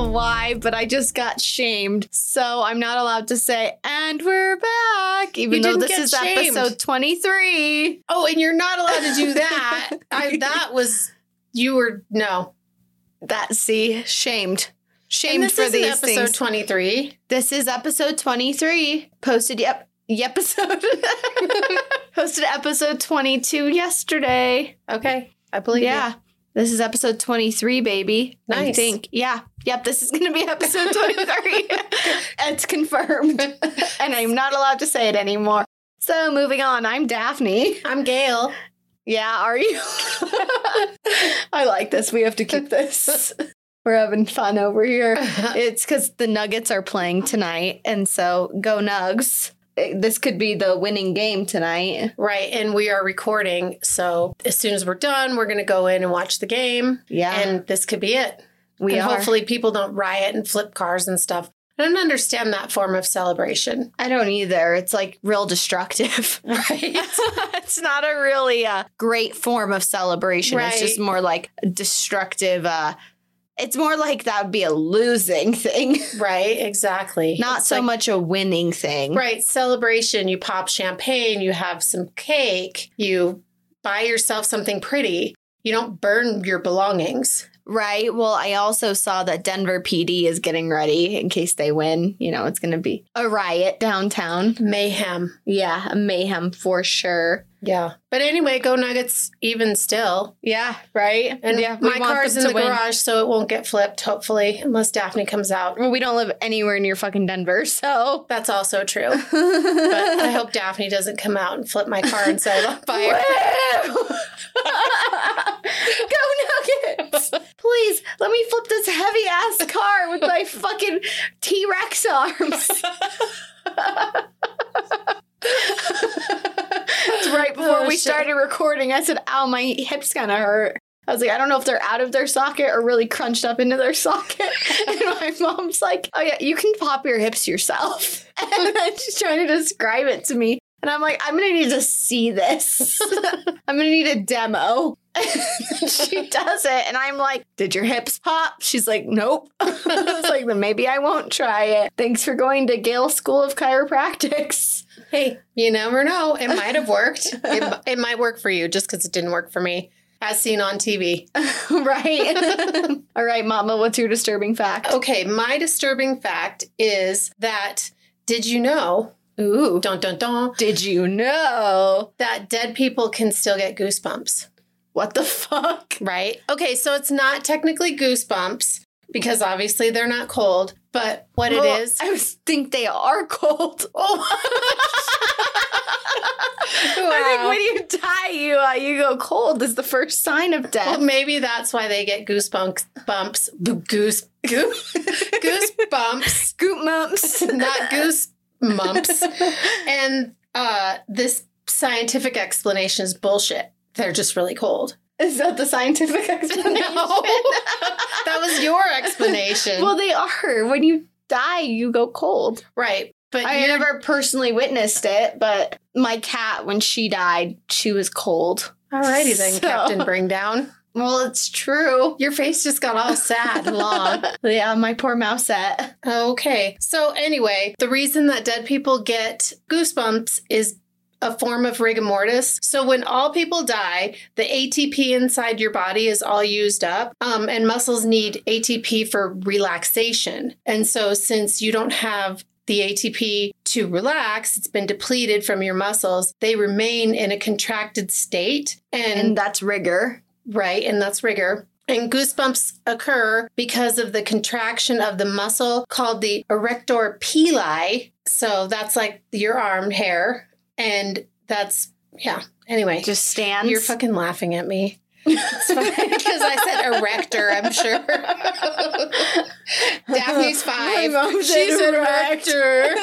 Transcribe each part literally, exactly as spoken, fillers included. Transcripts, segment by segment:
know why, but I just got shamed. So I'm not allowed to say, and we're back, even You though didn't this get is shamed. episode twenty-three. Oh, and you're not allowed to do that. I, that was, you were, no. That, see, shamed. Shamed And this for isn't these episode things. twenty-three. This is episode twenty-three. Posted, yep, episode. Posted episode twenty-two yesterday. Okay. I believe Yeah. you. This is episode twenty-three, baby. I Nice. think. Yeah. Yep, this is going to be episode twenty-three. It's confirmed. And I'm not allowed to say it anymore. So moving on, I'm Daphne. I'm Gail. Yeah, are you? I like this. We have to keep this. We're having fun over here. It's because the Nuggets are playing tonight. And so go Nugs. This could be the winning game tonight. Right. And we are recording. So as soon as we're done, we're going to go in and watch the game. Yeah. And this could be it. We and are. hopefully people don't riot and flip cars and stuff. I don't understand that form of celebration. I don't either. It's like real destructive. Right. It's not a really uh, great form of celebration. It's just Right. more like destructive. Uh, it's more like that would be a losing thing, Right. Exactly. not It's so like- much a winning thing. Right. Celebration. You pop champagne, you have some cake, you buy yourself something pretty. You don't burn your belongings. Right. Well, I also saw that Denver P D is getting ready in case they win. You know, it's going to be a riot downtown. Mayhem. Yeah, a mayhem for sure. Yeah. But anyway, go Nuggets even still. Yeah, right. And yeah, we my want car's them in to the win. garage, so it won't get flipped, hopefully, unless Daphne comes out. Well, we don't live anywhere near fucking Denver, so. That's also true. But I hope Daphne doesn't come out and flip my car and set it on fire. Go Nuggets! Please, let me flip this heavy ass car with my fucking T-Rex arms. It's right before Oh, we shit. started recording. I said, ow, my hips kind of hurt. I was like, I don't know if they're out of their socket or really crunched up into their socket. And my mom's like, oh yeah, you can pop your hips yourself. And then she's trying to describe it to me. And I'm like, I'm going to need to see this. I'm going to need a demo. And she does it. And I'm like, did your hips pop? She's like, nope. I was like, then maybe I won't try it. Thanks for going to Gale School of Chiropractics. Hey, you never know. It might have worked. It, it might work for you just because it didn't work for me, as seen on T V. Right. All right, Mama, what's your disturbing fact? Okay, my disturbing fact is that, did you know, Ooh. dun dun dun, Did you know? that dead people can still get goosebumps? What the fuck? Right? Okay, so it's not technically goosebumps because obviously they're not cold, but what Well, it is. I was- think they are cold. Oh. I think Wow. when you die, you uh, you go cold is the first sign of death. Well, maybe that's why they get goosebumps. Bumps. B- goose. Goose. Goosebumps. Scoop mumps. Not goose mumps. And uh, this scientific explanation is bullshit. They're just really cold. Is that the scientific explanation? No. That was your explanation. Well, they are. When you die, you go cold. right. But I you're- never personally witnessed it, but my cat, when she died, she was cold. Alrighty then, So- Captain Bring Down. Well, it's true. Your face just got all sad and long. Yeah, my poor mousette. Okay. So anyway, the reason that dead people get goosebumps is a form of rigor mortis. So when all people die, the A T P inside your body is all used up, um, and muscles need A T P for relaxation. And so since you don't have the A T P to relax, it's been depleted from your muscles, they remain in a contracted state. And, And that's rigor. right, and that's rigor. And goosebumps occur because of the contraction of the muscle called the erector pili. So that's like your arm hair. And that's, yeah. Anyway, Just stands. you're fucking laughing at me. It's fine because I said erector, I'm sure. Daphne's five. My mom said She's an erector.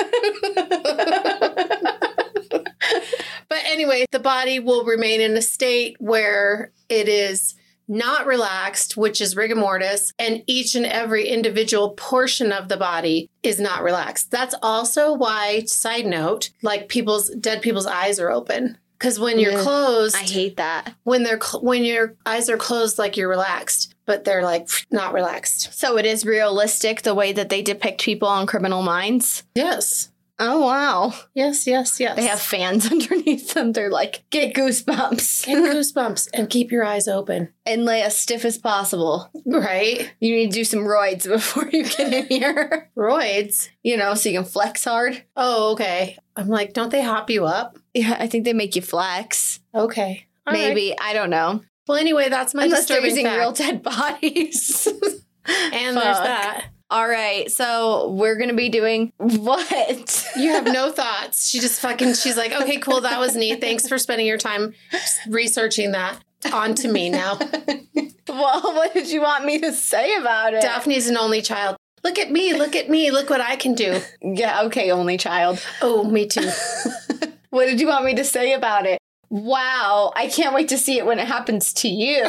erector. But anyway, the body will remain in a state where it is not relaxed, which is rigor mortis, and each and every individual portion of the body is not relaxed. That's also why, side note, like people's dead people's eyes are open. Because when you're Ugh, closed, I hate that. when they're cl- when your eyes are closed, like you're relaxed, but they're like not relaxed. So it is realistic the way that they depict people on Criminal Minds? Yes. Oh, wow. Yes, yes, yes. They have fans underneath them. They're like, get goosebumps. Get goosebumps and keep your eyes open. And lay as stiff as possible. Right. You need to do some roids before you get in here. Roids. You know, so you can flex hard. Oh, okay. I'm like, don't they hop you up? Yeah, I think they make you flex. Okay. All right. Maybe. I don't know. Well, anyway, that's my Unless they're disturbing using fact. real dead bodies. And there's Fuck. that. All right, so we're going to be doing what? You have no thoughts. She just fucking, she's like, okay, cool. That was neat. Thanks for spending your time researching that. On to me now. Well, what did you want me to say about it? Daphne's an only child. Look at me. Look at me. Look what I can do. Yeah, okay, only child. Oh, me too. What did you want me to say about it? Wow, I can't wait to see it when it happens to you.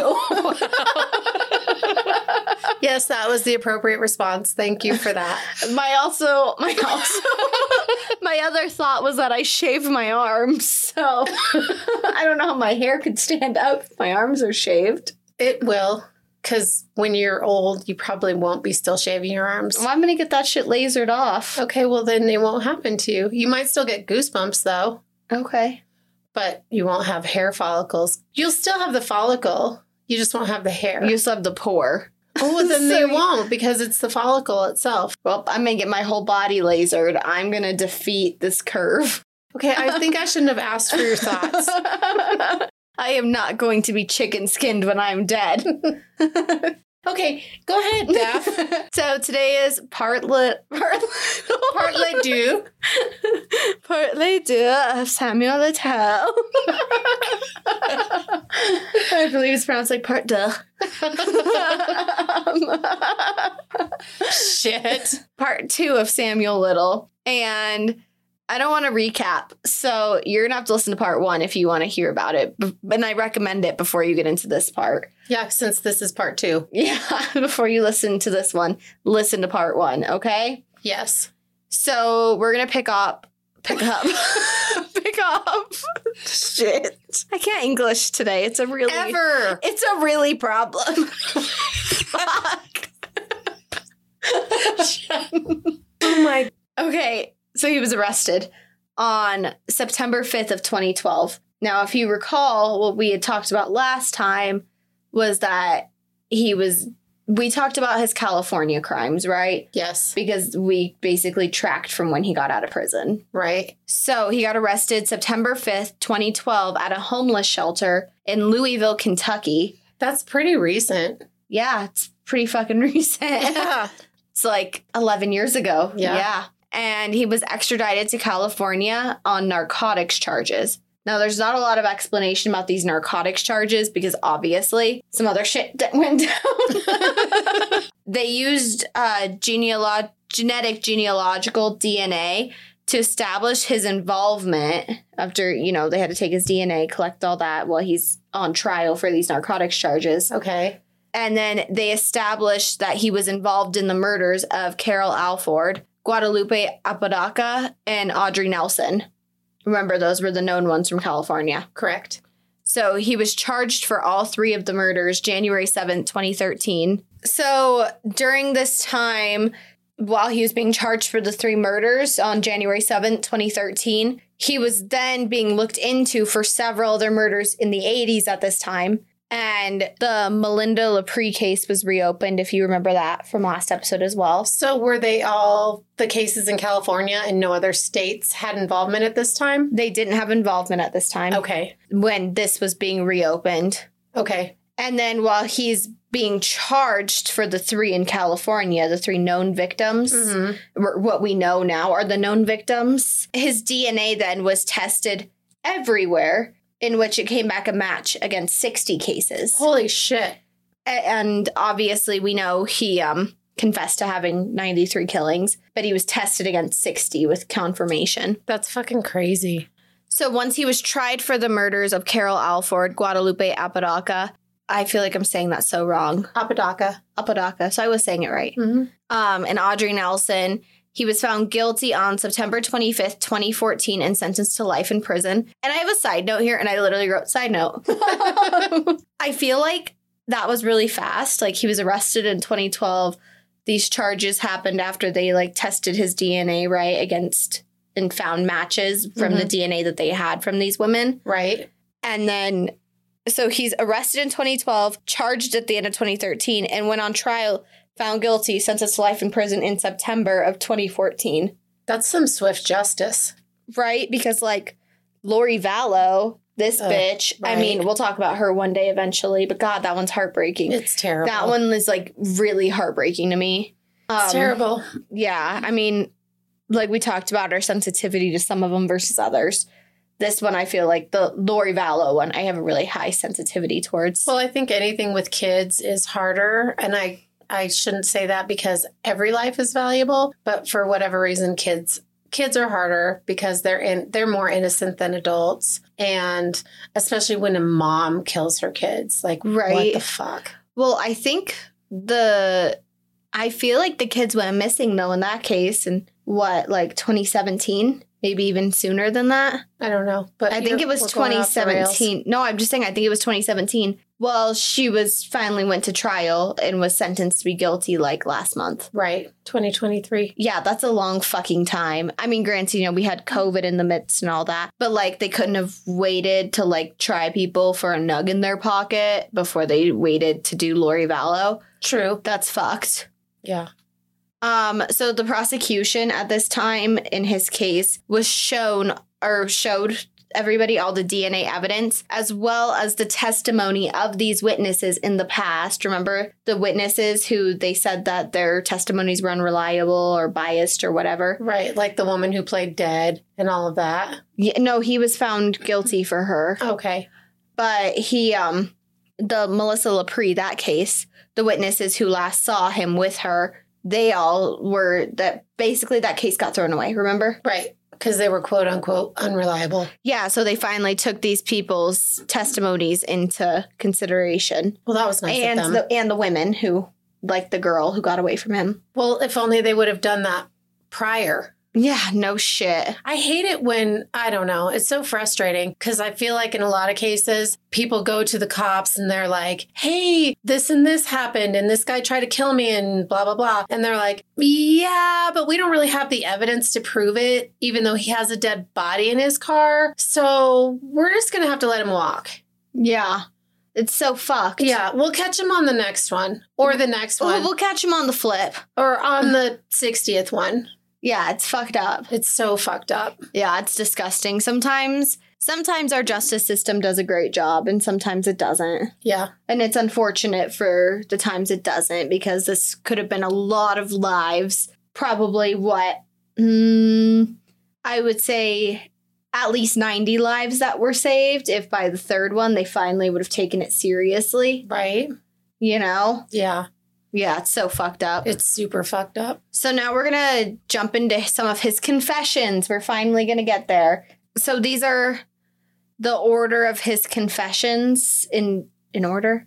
Yes, that was the appropriate response. Thank you for that. My also, my also, my other thought was that I shave my arms, so I don't know how my hair could stand up if my arms are shaved. It will, because when you're old, you probably won't be still shaving your arms. Well, I'm gonna get that shit lasered off. Okay, well, then it won't happen to you. You might still get goosebumps, though, Okay. but you won't have hair follicles. You'll still have the follicle. You just won't have the hair. You still have the pore. Oh, then So they you- won't because it's the follicle itself. Well, I'm gonna get my whole body lasered. I'm gonna defeat this curve. Okay, I think I shouldn't have asked for your thoughts. I am not going to be chicken skinned when I'm dead. Okay, go ahead, Daph. So today is part li- part Partly do. partly do of Samuel Littell. I believe it's pronounced like part duh. Shit. Part two of Samuel Little. And I don't want to recap. So you're going to have to listen to part one if you want to hear about it. B- And I recommend it before you get into this part. Yeah, since this is part two. Yeah, before you listen to this one, listen to part one, okay? Yes. So we're going to pick up. Pick up. pick up. Shit. I can't English today. It's a really. Ever. It's a really problem. Fuck. Oh my. Okay, so he was arrested on September fifth of twenty twelve. Now, if you recall, what we had talked about last time was that he was, we talked about his California crimes, right? Yes. Because we basically tracked from when he got out of prison. Right. So he got arrested September fifth, twenty twelve at a homeless shelter in Louisville, Kentucky. That's pretty recent. Yeah, it's pretty fucking recent. Yeah. It's like eleven years ago. Yeah. Yeah. And he was extradited to California on narcotics charges. Now, there's not a lot of explanation about these narcotics charges because obviously some other shit that went down. They used uh, genealog- genetic genealogical D N A to establish his involvement after, you know, they had to take his D N A, collect all that while he's on trial for these narcotics charges. Okay. And then they established that he was involved in the murders of Carol Alford, Guadalupe Apodaca, and Audrey Nelson. Remember, those were the known ones from California. Correct. So he was charged for all three of the murders January seventh, twenty thirteen. So during this time, while he was being charged for the three murders on January seventh, twenty thirteen, he was then being looked into for several other murders in the eighties at this time. And the Melinda Lepre case was reopened, if you remember that from last episode as well. So were they all the cases in California and no other states had involvement at this time? They didn't have involvement at this time Okay. when this was being reopened. Okay. And then while he's being charged for the three in California, the three known victims, Mhm. wh- what we know now are the known victims, his D N A then was tested everywhere, in which it came back a match against sixty cases. Holy shit. A- And obviously we know he um, confessed to having ninety-three killings, but he was tested against sixty with confirmation. That's fucking crazy. So once he was tried for the murders of Carol Alford, Guadalupe Apodaca, I feel like I'm saying that so wrong. Apodaca. Apodaca. So I was saying it right. Mm-hmm. Um, and Audrey Nelson, He was found guilty on September twenty-fifth, twenty fourteen, and sentenced to life in prison. And I have a side note here, and I literally wrote side note. I feel like that was really fast. Like, he was arrested in twenty twelve. These charges happened after they, like, tested his D N A, right, against and found matches from mm-hmm. the D N A that they had from these women. Right. And then, so he's arrested in twenty twelve, charged at the end of twenty thirteen, and went on trial, found guilty, sentenced to life in prison in September of twenty fourteen. That's some swift justice. Right? Because, like, Lori Vallow, this uh, bitch, right. I mean, we'll talk about her one day eventually, but God, that one's heartbreaking. It's terrible. That one is, like, really heartbreaking to me. It's um, terrible. Yeah. I mean, like we talked about our sensitivity to some of them versus others. This one, I feel like the Lori Vallow one, I have a really high sensitivity towards. Well, I think anything with kids is harder. And I, I shouldn't say that because every life is valuable. But for whatever reason, kids kids are harder because they're in they're more innocent than adults. And especially when a mom kills her kids. Like, right. What the fuck? Well, I think the I feel like the kids went missing, though, in that case. And what, like twenty seventeen? Maybe even sooner than that? I don't know. But I think it was twenty seventeen. No, I'm just saying I think it was twenty seventeen. Well, she was finally went to trial and was sentenced to be guilty like last month. Right. twenty twenty-three. Yeah, that's a long fucking time. I mean, granted, you know, we had COVID in the midst and all that. But like they couldn't have waited to like try people for a nug in their pocket before they waited to do Lori Vallow. True. That's fucked. Yeah. Um, so the prosecution at this time in his case was shown or showed everybody all the D N A evidence as well as the testimony of these witnesses in the past. Remember the witnesses who they said that their testimonies were unreliable or biased or whatever? Right. Like the woman who played dead and all of that. Yeah, no, he was found guilty for her. Okay. But he, um, the Melissa Lepre, that case, the witnesses who last saw him with her, they all were that basically that case got thrown away, remember? Right. Because they were quote unquote unreliable. Yeah. So they finally took these people's testimonies into consideration. Well, that was nice and of them. The, and the women who, like the girl who got away from him. Well, if only they would have done that prior. Yeah, no shit. I hate it when, I don't know, it's so frustrating because I feel like in a lot of cases, people go to the cops and they're like, hey, this and this happened and this guy tried to kill me and blah, blah, blah. And they're like, yeah, but we don't really have the evidence to prove it, even though he has a dead body in his car. So we're just going to have to let him walk. Yeah. It's so fucked. Yeah, we'll catch him on the next one or the next one. We'll, we'll catch him on the flip. Or on the sixtieth one. Yeah, it's fucked up. It's so fucked up. Yeah, it's disgusting. Sometimes, sometimes our justice system does a great job and sometimes it doesn't. Yeah. And it's unfortunate for the times it doesn't because this could have been a lot of lives. Probably what? Mm, I would say at least ninety lives that were saved if by the third one they finally would have taken it seriously. Right. You know? Yeah. Yeah, it's so fucked up. It's super fucked up. So now we're going to jump into some of his confessions. We're finally going to get there. So these are the order of his confessions in in order.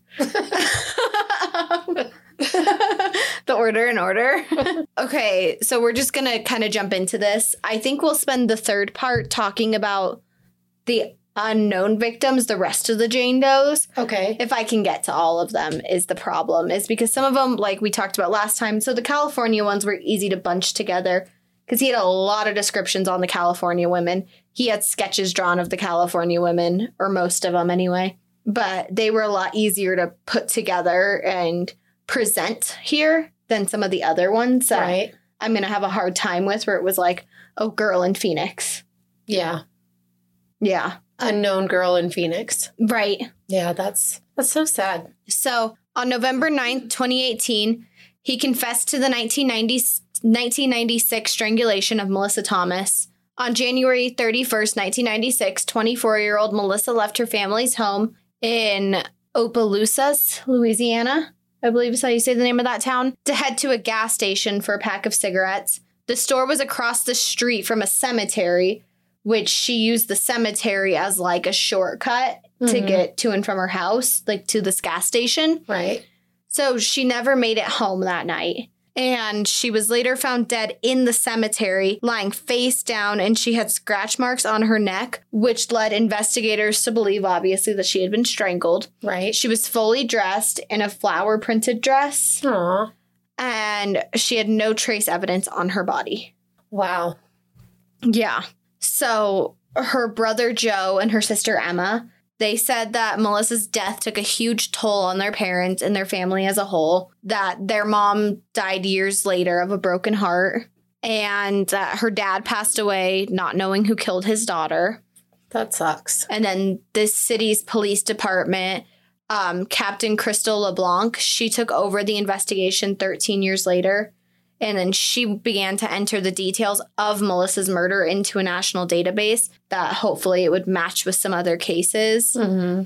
The order in order. Okay, so we're just going to kind of jump into this. I think we'll spend the third part talking about the unknown victims, the rest of the Jane Does. Okay. If I can get to all of them is the problem, is because some of them, like we talked about last time, so the California ones were easy to bunch together because he had a lot of descriptions on the California women. He had sketches drawn of the California women, or most of them anyway, but they were a lot easier to put together and present here than some of the other ones that right. I'm going to have a hard time with, where it was like, oh, girl in Phoenix. Yeah. Yeah. Unknown girl in Phoenix. Right. Yeah, that's that's so sad. So on November ninth, twenty eighteen, he confessed to the nineteen ninety, nineteen ninety-six strangulation of Melissa Thomas. On January thirty-first, nineteen ninety-six, twenty-four-year-old Melissa left her family's home in Opelousas, Louisiana, I believe is how you say the name of that town, to head to a gas station for a pack of cigarettes. The store was across the street from a cemetery, which she used the cemetery as like a shortcut mm-hmm. to get to and from her house, like to this gas station. Right. So she never made it home that night. And she was later found dead in the cemetery, lying face down, and she had scratch marks on her neck, which led investigators to believe, obviously, that she had been strangled. Right. She was fully dressed in a flower-printed dress. Aww. And she had no trace evidence on her body. Wow. Yeah. So her brother Joe and her sister Emma, they said that Melissa's death took a huge toll on their parents and their family as a whole, that their mom died years later of a broken heart, and that her dad passed away not knowing who killed his daughter. That sucks. And then this city's police department, um, Captain Crystal LeBlanc, she took over the investigation thirteen years later. And then she began to enter the details of Melissa's murder into a national database that hopefully it would match with some other cases. Mm-hmm.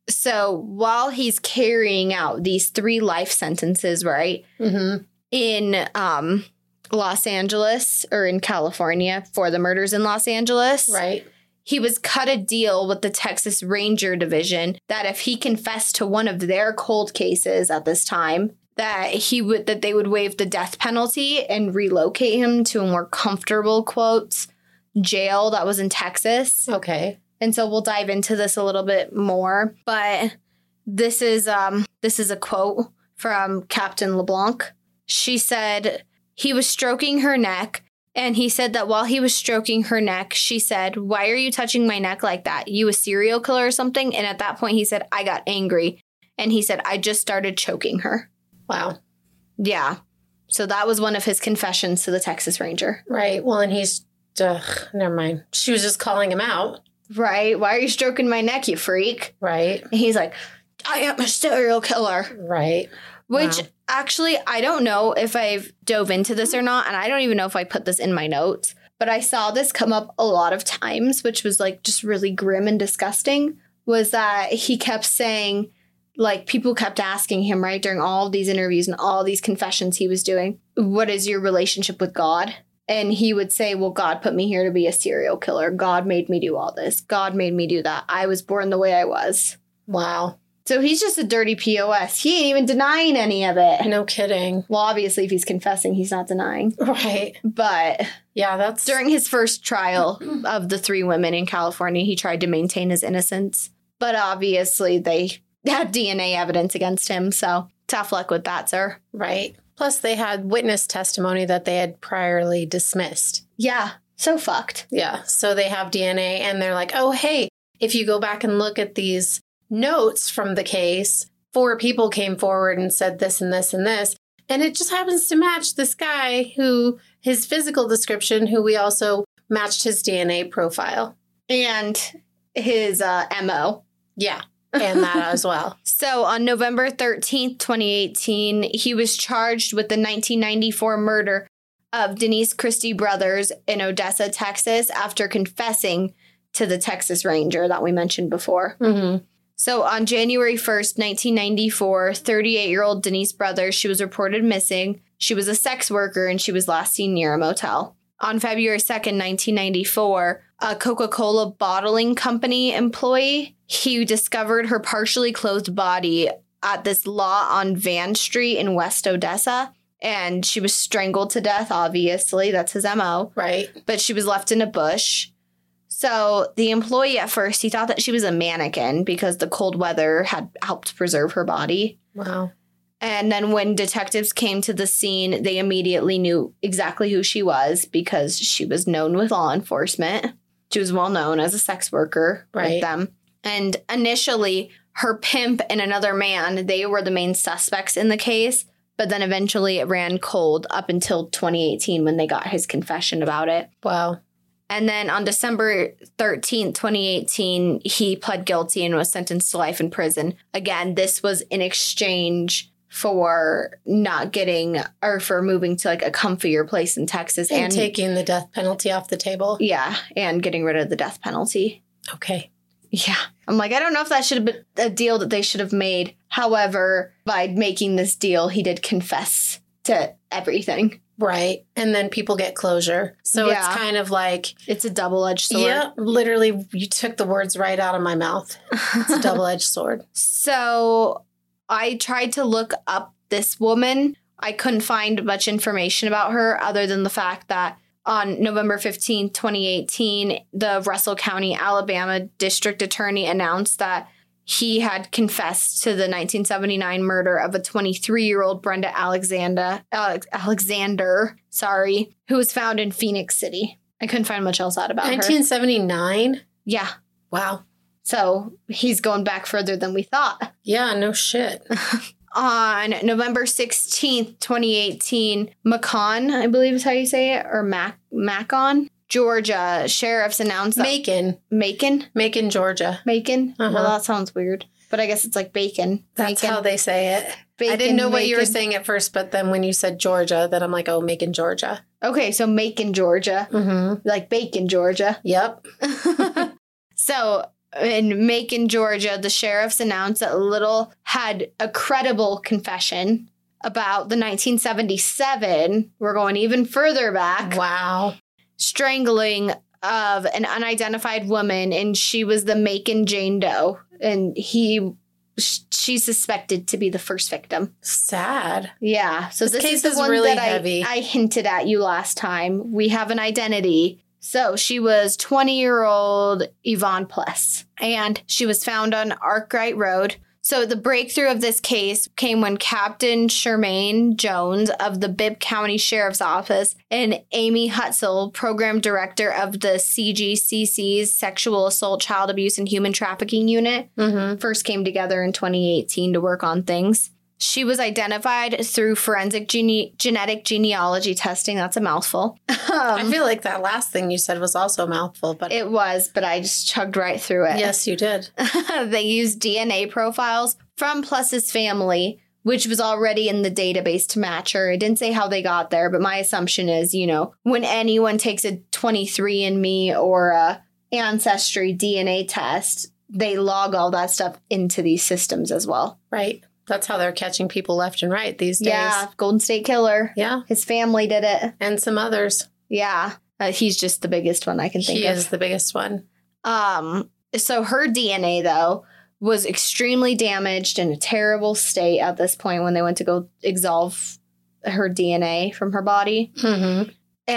So while he's carrying out these three life sentences, right, Mm-hmm. in um, Los Angeles or in California for the murders in Los Angeles, Right. he was cut a deal with the Texas Ranger Division that if he confessed to one of their cold cases at this time, that he would that they would waive the death penalty and relocate him to a more comfortable, quotes, jail that was in Texas. Okay. And so we'll dive into this a little bit more. But this is um this is a quote from Captain LeBlanc. She said he was stroking her neck, and he said that while he was stroking her neck, she said, "Why are you touching my neck like that? You a serial killer or something?" And at that point, he said, "I got angry." And he said, "I just started choking her." Wow. Yeah. So that was one of his confessions to the Texas Ranger. Right. Well, and he's, ugh, never mind. She was just calling him out. Right. "Why are you stroking my neck, you freak?" Right. And he's like, "I am a serial killer." Right. Which Wow. actually, I don't know if I've dove into this or not. And I don't even know if I put this in my notes. But I saw this come up a lot of times, which was like just really grim and disgusting, was that he kept saying, like, people kept asking him, right, during all of these interviews and all these confessions he was doing, "What is your relationship with God?" And he would say, "Well, God put me here to be a serial killer. God made me do all this. God made me do that. I was born the way I was." Wow. So he's just a dirty P O S. He ain't even denying any of it. No kidding. Well, obviously, if he's confessing, he's not denying. Right. But Yeah, that's... during his first trial of the three women in California, he tried to maintain his innocence. But obviously, they had D N A evidence against him. So tough luck with that, sir. Right. Plus, they had witness testimony that they had priorly dismissed. Yeah. So fucked. Yeah. So they have D N A, and they're like, oh, hey, if you go back and look at these notes from the case, four people came forward and said this and this and this. And it just happens to match this guy who, his physical description, who we also matched his D N A profile. And his uh, M O. Yeah. And that as well. So on November thirteenth, twenty eighteen, he was charged with the nineteen ninety-four murder of Denise Christie Brothers in Odessa, Texas, after confessing to the Texas Ranger that we mentioned before. Mm-hmm. So on January first, nineteen ninety-four, thirty-eight-year-old Denise Brothers, she was reported missing. She was a sex worker, and she was last seen near a motel. On February second, nineteen ninety-four, a Coca-Cola bottling company employee, he discovered her partially clothed body at this lot on Van Street in West Odessa. And she was strangled to death, obviously. That's his M O. Right. But she was left in a bush. So the employee at first, he thought that she was a mannequin because the cold weather had helped preserve her body. Wow. And then when detectives came to the scene, they immediately knew exactly who she was because she was known with law enforcement. She was well known as a sex worker Right. with them. And initially, her pimp and another man, they were the main suspects in the case. But then eventually it ran cold up until twenty eighteen when they got his confession about it. Wow. And then on December thirteenth, twenty eighteen, he pled guilty and was sentenced to life in prison. Again, this was in exchange for not getting or for moving to like a comfier place in Texas And, and, taking the death penalty off the table. yeah, and getting rid of the death penalty. Okay. Yeah. I'm like, I don't know if that should have been a deal that they should have made. However, by making this deal, he did confess to everything. Right. And then people get closure. So Yeah. it's kind of like, It's a double-edged sword. yeah, literally, you took the words right out of my mouth. It's a double-edged sword. So I tried to look up this woman I couldn't find much information about her other than the fact that on November fifteenth, twenty eighteen, the Russell County, Alabama District Attorney announced that he had confessed to the nineteen seventy-nine murder of a twenty-three-year-old Brenda Alexander, Alex, Alexander, sorry, who was found in Phoenix City. I couldn't find much else out about nineteen seventy-nine? her. Yeah. Wow. So he's going back further than we thought. Yeah, no shit. On November sixteenth, twenty eighteen, Macon, I believe is how you say it, or Mac Macon, Georgia, sheriffs announced that... Macon. Macon? Macon, Georgia. Macon? Uh-huh. Well, that sounds weird. But I guess it's like bacon. That's Macon. how they say it. Bacon, I didn't know what you were Macon. saying at first, but then when you said Georgia, then I'm like, oh, Macon, Georgia. Okay, so Macon, Georgia. Mm-hmm. Like bacon, Georgia. Yep. So in Macon, Georgia, the sheriffs announced that Little had a credible confession about the nineteen seventy-seven, we're going even further back, Wow. strangling of an unidentified woman, and she was the Macon Jane Doe, and he, she's suspected to be the first victim. Sad. Yeah, so This this, case is the is one really that heavy. I, I hinted at you last time. We have an identity. So she was twenty-year-old Yvonne Pless, and she was found on Arkwright Road. So the breakthrough of this case came when Captain Shermaine Jones of the Bibb County Sheriff's Office and Amy Hutzel, program director of the C G C C's Sexual Assault, Child Abuse, and Human Trafficking Unit, Mm-hmm. first came together in twenty eighteen to work on things. She was identified through forensic gene- genetic genealogy testing. That's a mouthful. I Um, feel like that last thing you said was also a mouthful, but it was, but I just chugged right through it. yes, you did. They used D N A profiles from Pless's family, which was already in the database to match her. It didn't say how they got there, but my assumption is, you know, when anyone takes a twenty-three and me or a Ancestry D N A test, they log all that stuff into these systems as well. Right. That's how they're catching people left and right these days. Yeah, Golden State Killer. Yeah. His family did it. And some others. Yeah. Uh, he's just the biggest one I can think He of. is the biggest one. Um, so her D N A, though, was extremely damaged in a terrible state at this point when they went to go exsolve her D N A from her body. Mm-hmm.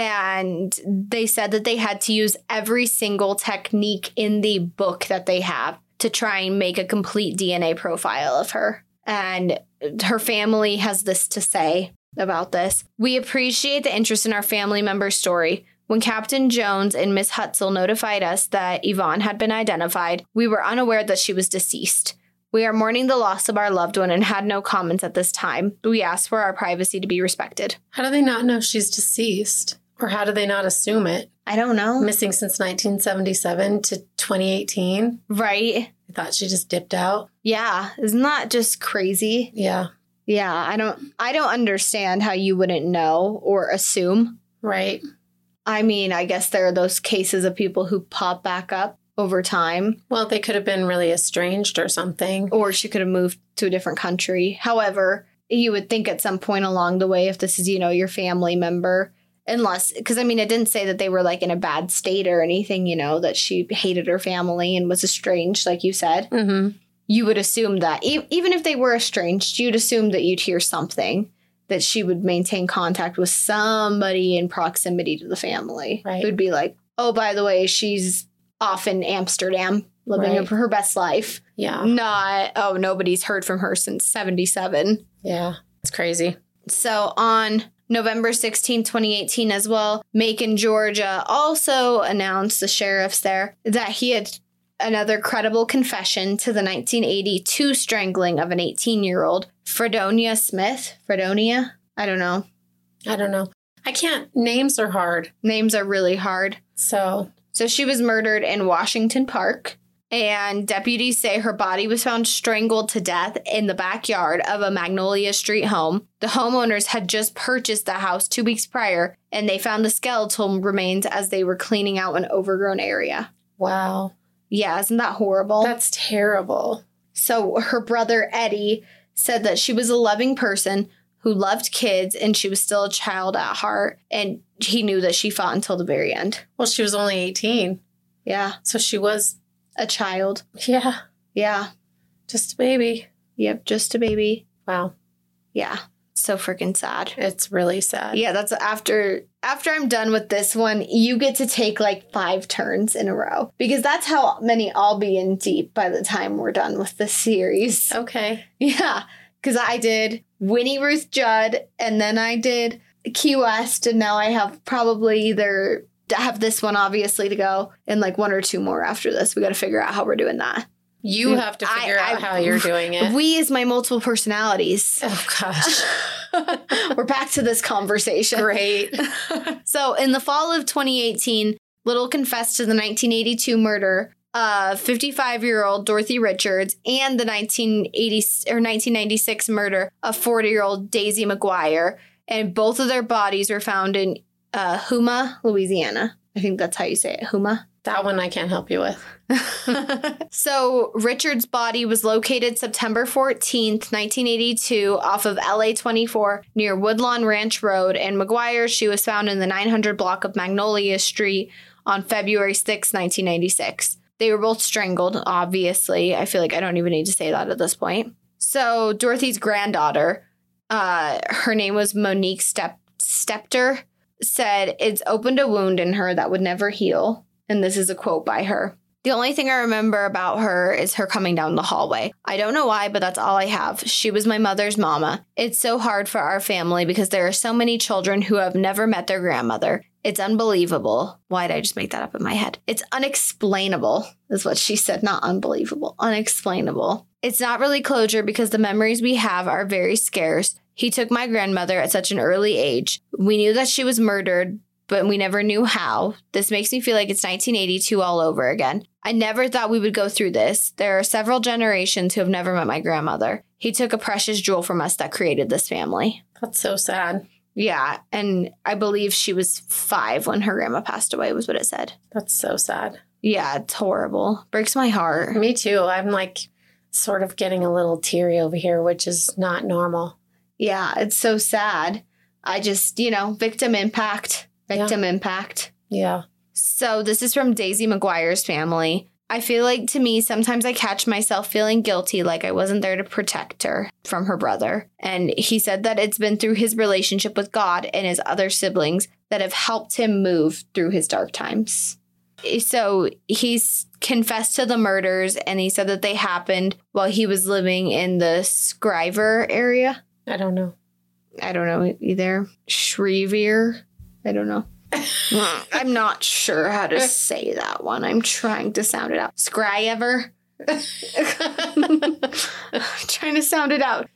And they said that they had to use every single technique in the book that they have to try and make a complete D N A profile of her. And her family has this to say about this. We appreciate the interest in our family member's story. When Captain Jones and Miss Hutzel notified us that Yvonne had been identified, we were unaware that she was deceased. We are mourning the loss of our loved one and had no comments at this time. We ask for our privacy to be respected. How do they not know she's deceased? Or how do they not assume it? I don't know. Missing since nineteen seventy-seven to twenty eighteen. Right? I thought she just dipped out. Yeah. Isn't that just crazy? Yeah. Yeah. I don't I don't understand how you wouldn't know or assume. Right. I mean, I guess there are those cases of people who pop back up over time. Well, they could have been really estranged or something. Or she could have moved to a different country. However, you would think at some point along the way, if this is, you know, your family member, unless, because I mean, it didn't say that they were like in a bad state or anything, you know, that she hated her family and was estranged, like you said. Mm-hmm. You would assume that e- even if they were estranged, you'd assume that you'd hear something, that she would maintain contact with somebody in proximity to the family. Right. It would be like, oh, by the way, she's off in Amsterdam living Right. her best life. Yeah. Not, oh, nobody's heard from her since seventy-seven. Yeah. It's crazy. So on November sixteenth, twenty eighteen as well, Macon, Georgia also announced, the sheriffs there, that he had another credible confession to the nineteen eighty-two strangling of an eighteen-year-old, Fredonia Smith. Fredonia? I don't know. I don't know. I can't. Names are hard. Names are really hard. So, So she was murdered in Washington Park, and deputies say her body was found strangled to death in the backyard of a Magnolia Street home. The homeowners had just purchased the house two weeks prior, and they found the skeletal remains as they were cleaning out an overgrown area. wow. Yeah, isn't that horrible? That's terrible. So her brother, Eddie, said that she was a loving person who loved kids, and she was still a child at heart, and he knew that she fought until the very end. Well, she was only eighteen. Yeah, So she was, a child. yeah, Yeah. just a baby. Yep, just a baby. Wow. Yeah. so freaking sad. It's really sad. Yeah, that's after after I'm done with this one, you get to take like five turns in a row because that's how many I'll be in deep by the time we're done with the series. Okay. Yeah, because I did Winnie Ruth Judd and then I did Key West and now I have probably either have this one obviously to go and like one or two more after this. We got to figure out how we're doing that. You have to figure I, out I, how you're doing it. We is my multiple personalities. Oh, gosh. We're back to this conversation. Great. So in the fall of twenty eighteen, Little confessed to the nineteen eighty-two murder of fifty-five-year-old Dorothy Richards and the nineteen eighty or nineteen ninety-six murder of forty-year-old Daisy McGuire. And both of their bodies were found in uh, Houma, Louisiana. I think that's how you say it, Houma. That one I can't help you with. So Richard's body was located September fourteenth, nineteen eighty-two off of L A twenty-four near Woodlawn Ranch Road. And McGuire, she was found in the nine hundred block of Magnolia Street on February sixth, nineteen ninety-six. They were both strangled, obviously. I feel like I don't even need to say that at this point. So Dorothy's granddaughter, uh, her name was Monique Step- Stepter, said it's opened a wound in her that would never heal. And this is a quote by her. The only thing I remember about her is her coming down the hallway. I don't know why, but that's all I have. She was my mother's mama. It's so hard for our family because there are so many children who have never met their grandmother. It's unbelievable. Why did I just make that up in my head? It's unexplainable, is what she said. Not unbelievable. Unexplainable. It's not really closure because the memories we have are very scarce. He took my grandmother at such an early age. We knew that she was murdered, but we never knew how. This makes me feel like it's nineteen eighty-two all over again. I never thought we would go through this. There are several generations who have never met my grandmother. He took a precious jewel from us that created this family. That's so sad. Yeah, and I believe she was five when her grandma passed away, was what it said. That's so sad. Yeah, it's horrible. Breaks my heart. Me too. I'm like sort of getting a little teary over here, which is not normal. Yeah, it's so sad. I just, you know, victim impact. Victim yeah. impact. Yeah. So this is from Daisy McGuire's family. I feel like to me, sometimes I catch myself feeling guilty, like I wasn't there to protect her from her brother. And he said that it's been through his relationship with God and his other siblings that have helped him move through his dark times. So he's confessed to the murders and he said that they happened while he was living in the Scriver area. I don't know. I don't know either. Shrevere. I don't know. I'm not sure how to say that one. I'm trying to sound it out. Scry-ever? Trying to sound it out.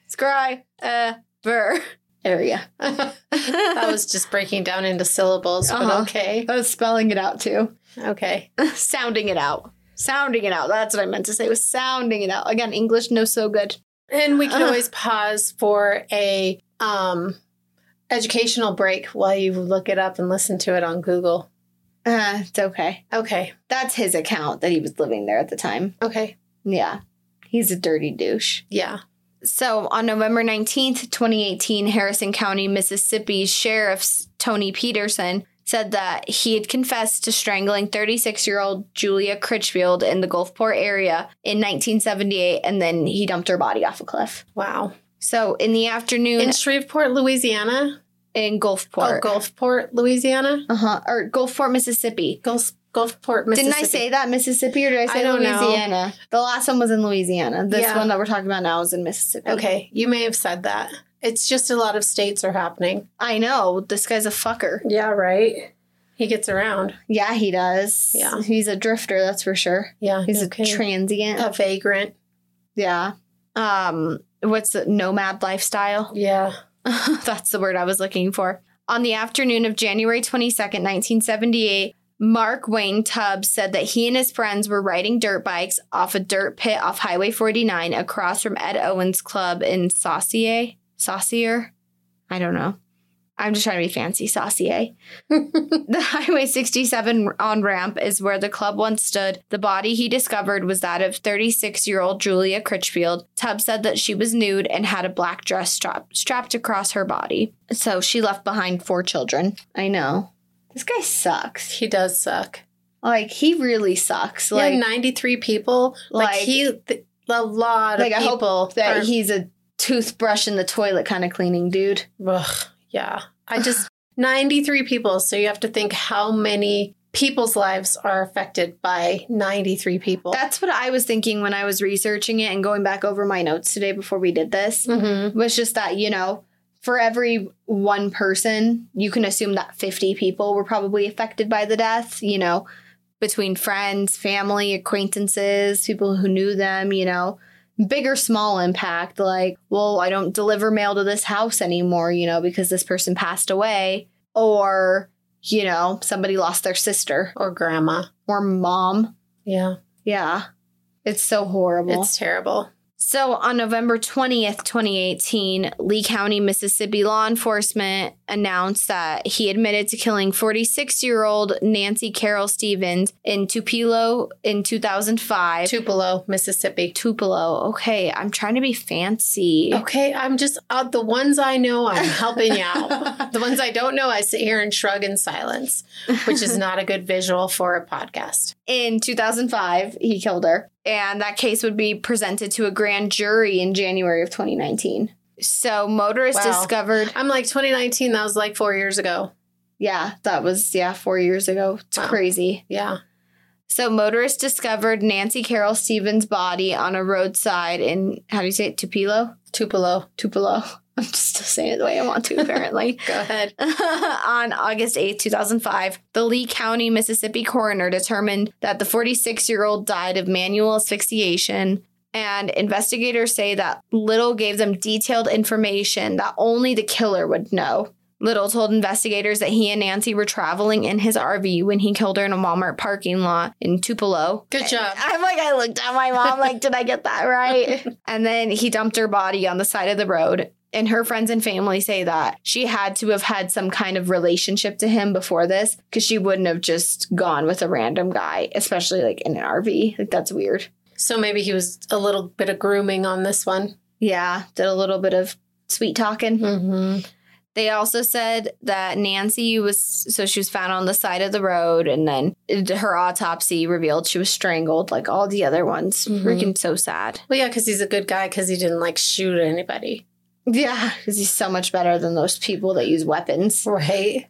Scry-ever area. That was just breaking down into syllables, but uh-huh. Okay. I was spelling it out too. Okay. Sounding it out. Sounding it out. That's what I meant to say, was sounding it out. Again, English no so good. And we can uh. always pause for a um educational break while you look it up and listen to it on Google. Uh, it's okay. Okay. That's his account that he was living there at the time. Okay. Yeah. He's a dirty douche. Yeah. So on November nineteenth, twenty eighteen, Harrison County, Mississippi Sheriff Tony Peterson said that he had confessed to strangling thirty-six-year-old Julia Critchfield in the Gulfport area in nineteen seventy-eight, and then he dumped her body off a cliff. Wow. So in the afternoon... In Shreveport, Louisiana? In Gulfport. Oh, Gulfport, Louisiana? Uh-huh. Or Gulfport, Mississippi. Gulf, Gulfport, Mississippi. Didn't I say that, Mississippi, or did I say I don't Louisiana? know. The last one was in Louisiana. This Yeah. one that we're talking about now is in Mississippi. Okay, you may have said that. It's just a lot of states are happening. I know. This guy's a fucker. Yeah, right? He gets around. Yeah, he does. Yeah. He's a drifter, that's for sure. Yeah. He's okay. a transient. A vagrant. Yeah. Um, what's the nomad lifestyle? Yeah. That's the word I was looking for. On the afternoon of January twenty-second, nineteen seventy-eight, Mark Wayne Tubbs said that he and his friends were riding dirt bikes off a dirt pit off Highway forty-nine across from Ed Owens Club in Saucier. Saucier? I don't know. I'm just trying to be fancy. Saucier. The Highway sixty-seven on-ramp is where the club once stood. The body he discovered was that of thirty-six-year-old Julia Critchfield. Tubbs said that she was nude and had a black dress strap- strapped across her body. So she left behind four children. I know. This guy sucks. He does suck. Like, he really sucks. Like, Like, ninety-three people. Like, like he... Th- a lot like of I people. hope that are, he's a toothbrush in the toilet kind of cleaning, dude. Ugh, yeah. I just, ninety-three people. So you have to think how many people's lives are affected by ninety-three people. That's what I was thinking when I was researching it and going back over my notes today before we did this. Mm-hmm. Was just that, you know, for every one person, you can assume that fifty people were probably affected by the death, you know, between friends, family, acquaintances, people who knew them, you know, big or small impact. Like, well, I don't deliver mail to this house anymore, you know, because this person passed away. Or, you know, somebody lost their sister. Or grandma. Or mom. Yeah. Yeah. It's so horrible. It's terrible. So on November twentieth, twenty eighteen, Lee County, Mississippi law enforcement announced that he admitted to killing forty-six-year-old Nancy Carol Stevens in Tupelo in two thousand five. Tupelo, Mississippi. Tupelo. Okay, I'm trying to be fancy. Okay, I'm just, uh, the ones I know, I'm helping you out. The ones I don't know, I sit here and shrug in silence, which is not a good visual for a podcast. In two thousand five, he killed her. And that case would be presented to a grand jury in January of twenty nineteen. So motorists Wow. discovered... I'm like, twenty nineteen, that was like four years ago. Yeah, that was, yeah, four years ago. It's Wow. crazy. Yeah. So motorists discovered Nancy Carol Stevens' body on a roadside in, how do you say it, Tupelo? Tupelo. Tupelo. I'm just still saying it the way I want to, apparently. Go ahead. On August eighth, two thousand five, the Lee County, Mississippi coroner determined that the forty-six-year-old died of manual asphyxiation, and investigators say that Little gave them detailed information that only the killer would know. Little told investigators that he and Nancy were traveling in his R V when he killed her in a Walmart parking lot in Tupelo. Good job. I'm like, I looked at my mom like, did I get that right? And then he dumped her body on the side of the road. And her friends and family say that she had to have had some kind of relationship to him before this, because she wouldn't have just gone with a random guy, especially like in an R V. Like, that's weird. So maybe he was a little bit of grooming on this one. Yeah, did a little bit of sweet talking. Mm-hmm. They also said that Nancy was, so she was found on the side of the road, and then her autopsy revealed she was strangled like all the other ones. Mm-hmm. Freaking so sad. Well, yeah, because he's a good guy because he didn't like shoot anybody. Yeah, because he's so much better than those people that use weapons. Right.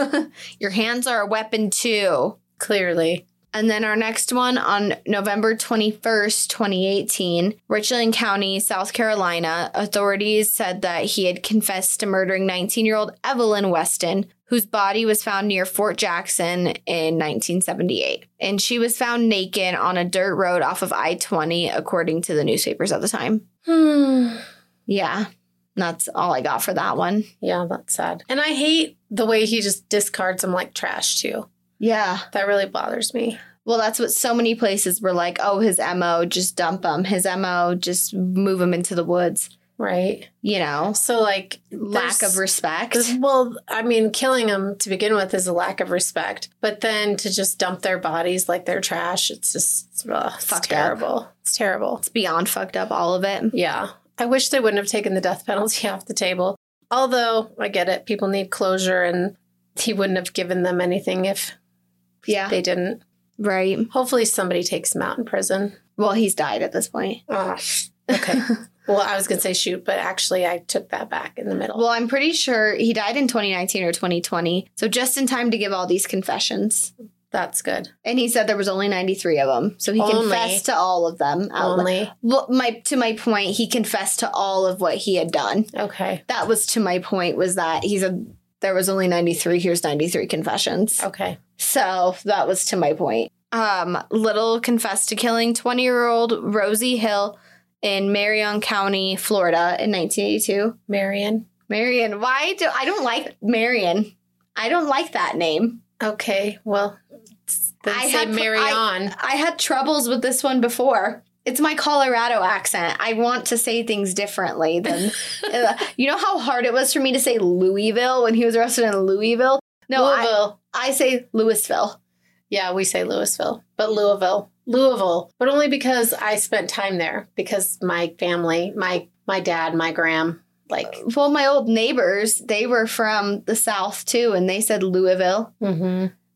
Your hands are a weapon too. Clearly. And then our next one on November twenty-first, twenty eighteen, Richland County, South Carolina, authorities said that he had confessed to murdering nineteen-year-old Evelyn Weston, whose body was found near Fort Jackson in nineteen seventy-eight. And she was found naked on a dirt road off of I twenty, according to the newspapers at the time. Hmm. Yeah, that's all I got for that one. Yeah, that's sad. And I hate the way he just discards them like trash, too. Yeah. That really bothers me. Well, that's what so many places were like, oh, his M O, just dump him. His M O, just move him into the woods. Right. You know, So, like, lack there's- of respect. there's- Well, I mean, killing them to begin with is a lack of respect. But then to just dump their bodies like they're trash, it's just ugh, it's Fucked up. terrible. It's terrible. It's beyond fucked up, all of it. Yeah. I wish they wouldn't have taken the death penalty off the table. Although, I get it. People need closure, and he wouldn't have given them anything if Yeah. they didn't. Right. Hopefully somebody takes him out in prison. Well, he's died at this point. Oh, okay. Well, I was going to say shoot, but actually I took that back in the middle. Well, I'm pretty sure he died in twenty nineteen or twenty twenty. So just in time to give all these confessions. That's good. And he said there was only ninety-three of them. So he Only. confessed to all of them. out- Only. Well, my to my point, he confessed to all of what he had done. Okay. That was to my point, was that he said there was only ninety-three. Here's ninety-three confessions. Okay. So that was to my point. Um, Little confessed to killing twenty-year-old Rosie Hill in Marion County, Florida in nineteen eighty-two. Marion. Marion. Why do I don't like Marion? I don't like that name. Okay. Well, then I say had- Marion. I had troubles with this one before. It's my Colorado accent. I want to say things differently than uh, you know how hard it was for me to say Louisville when he was arrested in Louisville? No, I, Louisville. I say Louisville. Yeah, we say Louisville, but Louisville. Louisville. But only because I spent time there. Because my family, my my dad, my gram, like. Well, my old neighbors, they were from the South too, and they said Louisville. Mm-hmm.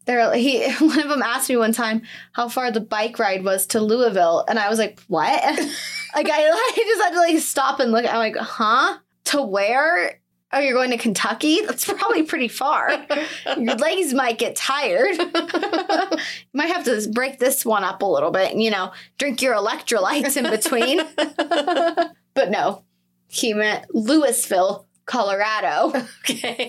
They're he one of them asked me one time how far the bike ride was to Louisville, and I was like, "What?" like I, I just had to like stop and look. I'm like, "Huh? To where? Oh, you're going to Kentucky? That's probably pretty far. Your legs might get tired. You might have to break this one up a little bit, and you know, drink your electrolytes in between." But no, he meant Louisville, Colorado. Okay.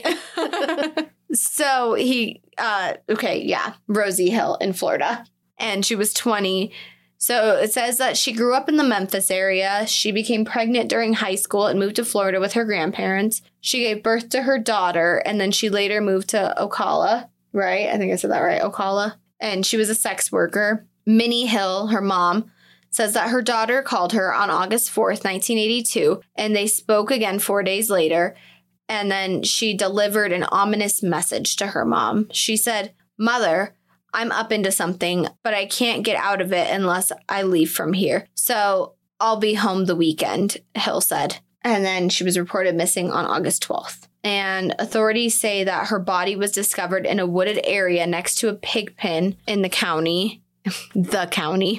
So he, uh, okay, yeah, Rosie Hill in Florida. And she was twenty. So it says that she grew up in the Memphis area. She became pregnant during high school and moved to Florida with her grandparents. She gave birth to her daughter, and then she later moved to Ocala, right? I think I said that right, Ocala. And she was a sex worker. Minnie Hill, her mom, says that her daughter called her on August fourth, nineteen eighty-two, and they spoke again four days later. And then she delivered an ominous message to her mom. She said, "Mother, I'm up into something, but I can't get out of it unless I leave from here. So I'll be home the weekend," Hill said. And then she was reported missing on August twelfth. And authorities say that her body was discovered in a wooded area next to a pig pen in the county, the county,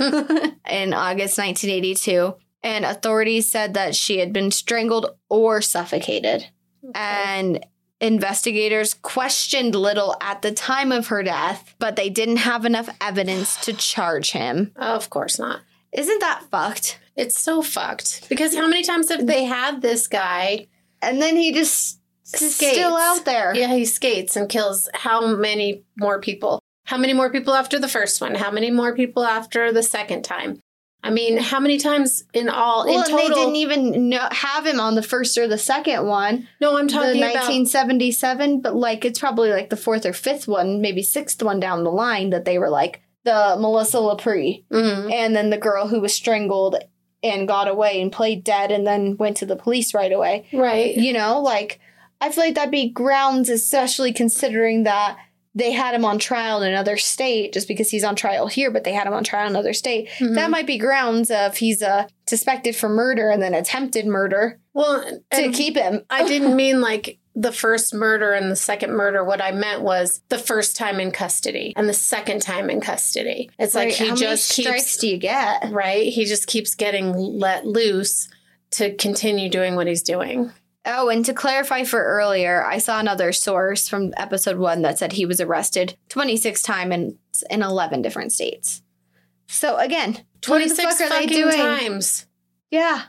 in August nineteen eighty-two. And authorities said that she had been strangled or suffocated. Okay. And investigators questioned Little at the time of her death, but they didn't have enough evidence to charge him. Oh, of course not. Isn't that fucked? It's so fucked. Because how many times have they had this guy? And then he just is still out there. Yeah, he skates and kills how many more people? How many more people after the first one? How many more people after the second time? I mean, how many times in all, well, in total? And they didn't even know, have him on the first or the second one. No, I'm talking the about nineteen seventy-seven, but like it's probably like the fourth or fifth one, maybe sixth one down the line that they were like the Melissa Lepre. Mm-hmm. And then the girl who was strangled and got away and played dead and then went to the police right away. Right. You know, like I feel like that'd be grounds, especially considering that they had him on trial in another state just because he's on trial here, but they had him on trial in another state. Mm-hmm. That might be grounds of he's uh, suspected for murder and then attempted murder. Well, to keep him. I didn't mean like the first murder and the second murder. What I meant was the first time in custody and the second time in custody. It's right. like he How just many strikes keeps, do you get? Right. He just keeps getting let loose to continue doing what he's doing. Oh, and to clarify for earlier, I saw another source from episode one that said he was arrested twenty-six times in, in eleven different states. So again, twenty-six fucking times. Yeah.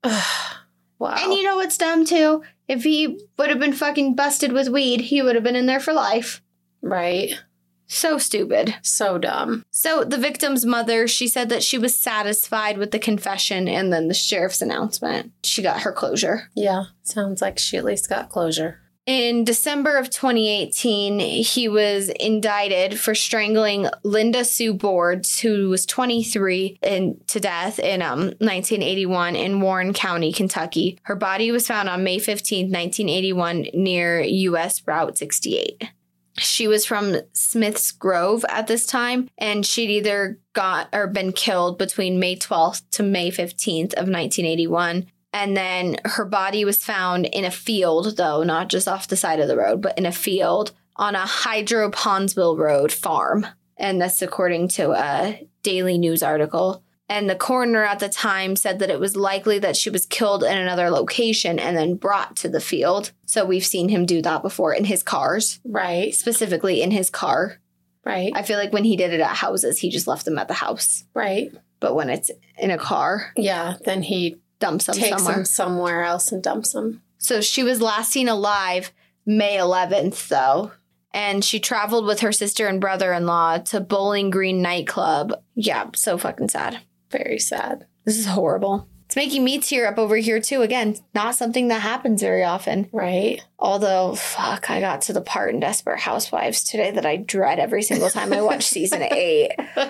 Wow. And you know what's dumb too? If he would have been fucking busted with weed, he would have been in there for life. Right. So stupid. So dumb. So the victim's mother, she said that she was satisfied with the confession and then the sheriff's announcement. She got her closure. Yeah. Sounds like she at least got closure. In December of twenty eighteen, he was indicted for strangling Linda Sue Boards, who was twenty-three, and to death in um, nineteen eighty-one in Warren County, Kentucky. Her body was found on May fifteenth, nineteen eighty-one, near U S Route sixty-eight. She was from Smith's Grove at this time, and she'd either got or been killed between May twelfth to May fifteenth of nineteen eighty-one. And then her body was found in a field, though, not just off the side of the road, but in a field on a Hydro Ponsville Road farm. And that's according to a Daily News article. And the coroner at the time said that it was likely that she was killed in another location and then brought to the field. So we've seen him do that before in his cars. Right. Specifically in his car. Right. I feel like when he did it at houses, he just left them at the house. Right. But when it's in a car. Yeah, then he dumps them takes somewhere. them somewhere else and dumps them. So she was last seen alive May eleventh, though. And she traveled with her sister and brother-in-law to Bowling Green nightclub. Yeah, so fucking sad. Very sad. This is horrible. It's making me tear up over here, too. Again, not something that happens very often. Right. Although, fuck, I got to the part in Desperate Housewives today that I dread every single time I watch season eight.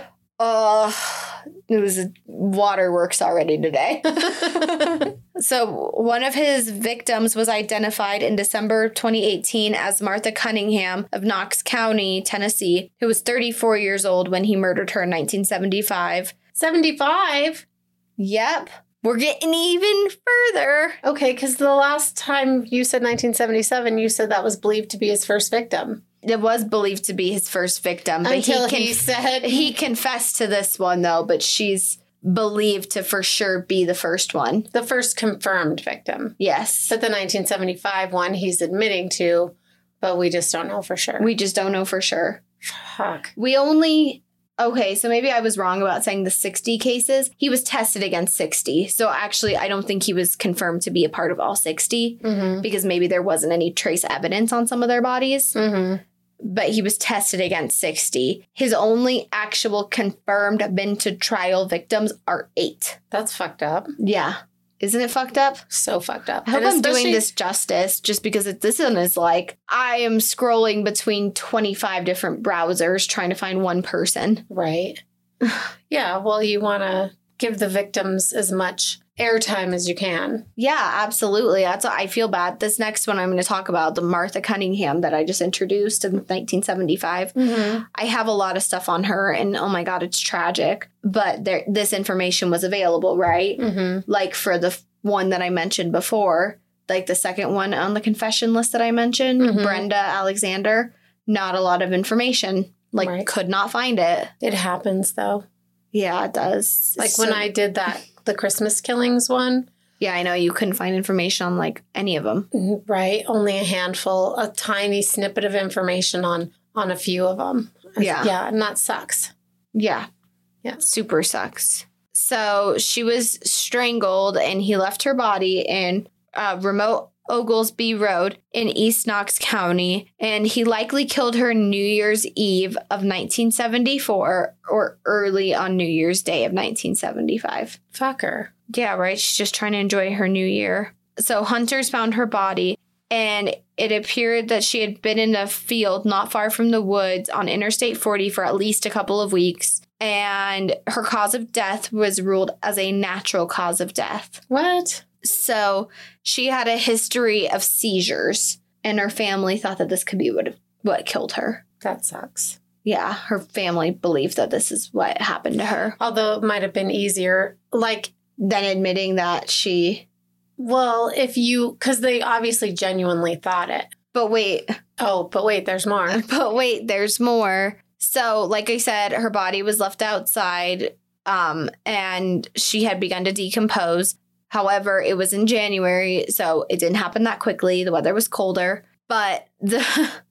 Oh, it was waterworks already today. So one of his victims was identified in December twenty eighteen as Martha Cunningham of Knox County, Tennessee, who was thirty-four years old when he murdered her in nineteen seventy-five. seventy-five? Yep. We're getting even further. Okay, because the last time you said nineteen seventy-seven, you said that was believed to be his first victim. it was believed to be his first victim. But Until he, he conf- said... He confessed to this one, though, but she's believed to for sure be the first one. The first confirmed victim. Yes. But the nineteen seventy-five one he's admitting to, but we just don't know for sure. We just don't know for sure. Fuck. We only... Okay, so maybe I was wrong about saying the sixty cases. He was tested against sixty. So actually, I don't think he was confirmed to be a part of all sixty Mm-hmm. because maybe there wasn't any trace evidence on some of their bodies. Mm-hmm. But he was tested against sixty. His only actual confirmed been to trial victims are eight. That's fucked up. Yeah. Isn't it fucked up? So fucked up. I hope And I'm doing especially- this justice just because it, this one is like, I am scrolling between twenty-five different browsers trying to find one person. Right. Yeah, well, you want to give the victims as much airtime as you can. Yeah, absolutely. That's I feel bad. This next one I'm going to talk about, the Martha Cunningham that I just introduced in nineteen seventy-five. Mm-hmm. I have a lot of stuff on her, and oh my God, it's tragic. But there, this information was available, right? Mm-hmm. Like for the f- one that I mentioned before, like the second one on the confession list that I mentioned, Mhm. Brenda Alexander, not a lot of information. Like, Right. could not find it. It happens, though. Yeah, it does. Like So- when I did that, the Christmas killings one, Yeah, I know you couldn't find information on like any of them. right? Only a handful, a tiny snippet of information on on a few of them. Yeah. Yeah, and that sucks. Yeah. Yeah. Super sucks. So she was strangled and he left her body in uh, remote Oglesby Road in East Knox County. And he likely killed her New Year's Eve of nineteen seventy-four or early on New Year's Day of nineteen seventy-five. Fucker. Yeah, right. She's just trying to enjoy her new year. So hunters found her body, and it appeared that she had been in a field not far from the woods on Interstate forty for at least a couple of weeks. And her cause of death was ruled as a natural cause of death. What? So she had a history of seizures, and her family thought that this could be what, what killed her. That sucks. Yeah, her family believed that this is what happened to her. Although it might have been easier. Like, Then admitting that she... well, if you, because they obviously genuinely thought it. But wait... Oh, but wait, there's more. But wait, there's more. So, like I said, her body was left outside, um, and she had begun to decompose. However, it was in January, so it didn't happen that quickly. The weather was colder. But the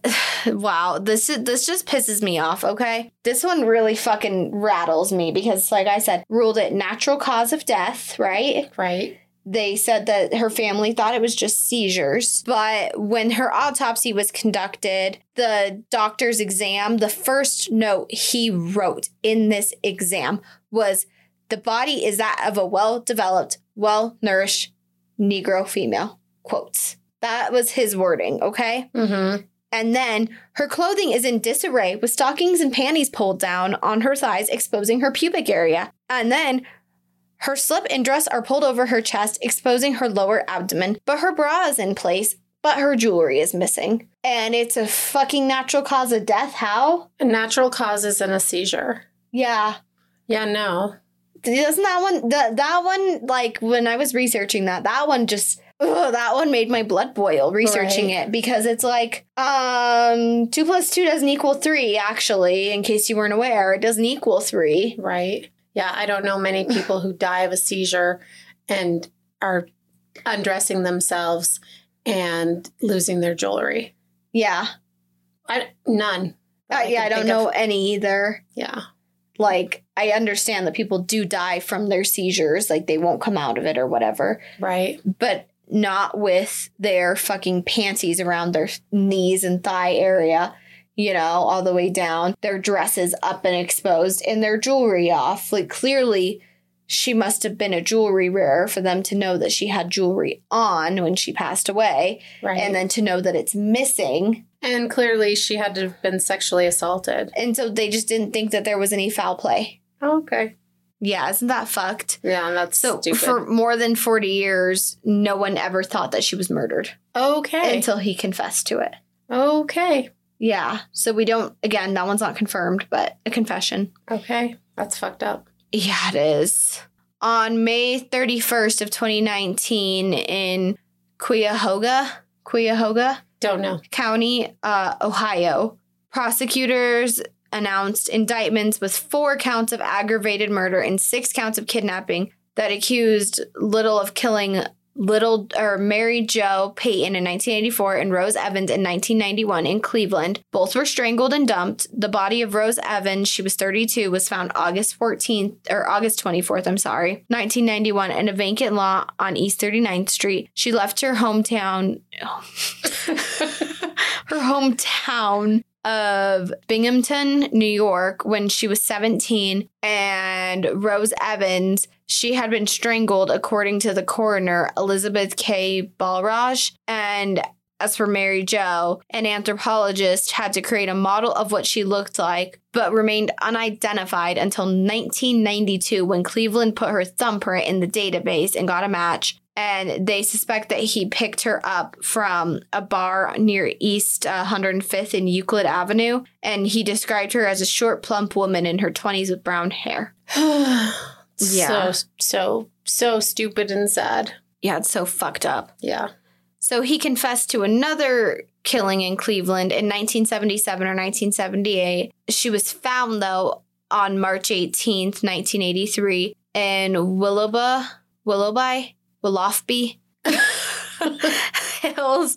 wow, this is, this just pisses me off, okay? This one really fucking rattles me because, like I said, ruled it natural cause of death, right? Right. They said that her family thought it was just seizures. But when her autopsy was conducted, the doctor's exam, the first note he wrote in this exam was, the body is that of a well-developed, well-nourished Negro female. Quotes. That was his wording, okay? Mm-hmm. And then her clothing is in disarray with stockings and panties pulled down on her thighs, exposing her pubic area. And then her slip and dress are pulled over her chest, exposing her lower abdomen. But her bra is in place, but her jewelry is missing. And it's a fucking natural cause of death. How? A natural causes and a seizure. Yeah. Yeah, no. Doesn't that one, that, that one, like, when I was researching that, that one just, ugh, that one made my blood boil researching Right. it because it's like, um, two plus two doesn't equal three, actually, in case you weren't aware. It doesn't equal three. Right. Yeah, I don't know many people who die of a seizure and are undressing themselves and losing their jewelry. Yeah. I, none. Uh, that yeah, I can don't think of. know any either. Yeah. Like, I understand that people do die from their seizures, like they won't come out of it or whatever, Right. but not with their fucking panties around their knees and thigh area, you know, all the way down, their dresses up and exposed, and their jewelry off. Like, clearly, she must have been a jewelry wearer for them to know that she had jewelry on when she passed away, Right. and then to know that it's missing. And clearly she had to have been sexually assaulted. And so they just didn't think that there was any foul play. Oh, okay. Yeah, isn't that fucked? Yeah, that's So stupid. for more than forty years, no one ever thought that she was murdered okay. until he confessed to it. okay. Yeah. So we don't, again, that one's not confirmed, but a confession. Okay. That's fucked up. Yeah, it is. On May thirty-first of twenty nineteen in Cuyahoga, Cuyahoga Don't know. County, uh, Ohio, Prosecutors announced indictments with four counts of aggravated murder and six counts of kidnapping that accused Little of killing Little or Mary Jo Payton in nineteen eighty-four and Rose Evans in nineteen ninety-one in Cleveland. Both were strangled and dumped. The body of Rose Evans, she was thirty-two, was found August fourteenth or August twenty-fourth, I'm sorry, nineteen ninety-one in a vacant lot on East thirty-ninth Street. She left her hometown her hometown of Binghamton, New York, when she was seventeen, and Rose Evans, she had been strangled, according to the coroner, Elizabeth K. Balraj. And as for Mary Jo, an anthropologist had to create a model of what she looked like, but remained unidentified until nineteen ninety-two, when Cleveland put her thumbprint in the database and got a match. And they suspect that he picked her up from a bar near East uh, one hundred fifth and Euclid Avenue. And he described her as a short, plump woman in her twenties with brown hair. Yeah. So, so, so stupid and sad. Yeah, it's so fucked up. Yeah. So he confessed to another killing in Cleveland in nineteen seventy-seven or nineteen seventy-eight. She was found, though, on March eighteenth, nineteen eighty-three in Willoughby, Willoughby, Willoughby Hills.